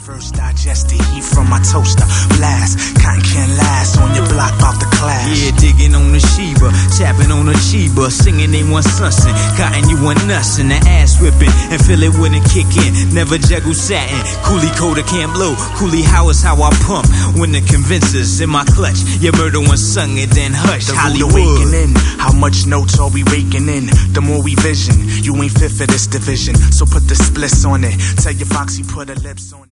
first digest the heat from my toaster. Blast, cotton can last on your block about the class. Yeah, digging on the Sheba, tapping on the Chiba, singing they want sunsin', cotton you want nussin', the ass whipping, and feel it wouldn't kick in. Never juggle satin, coolie coda can't blow. Coolie how is how I pump when the convincers in my clutch. Your murder one sung it, then hush. The Hollywood awakening. How much notes are we raking in? The more we vision, you ain't fit for this division. So put the splits on it. Tell your Foxy put her lips on it.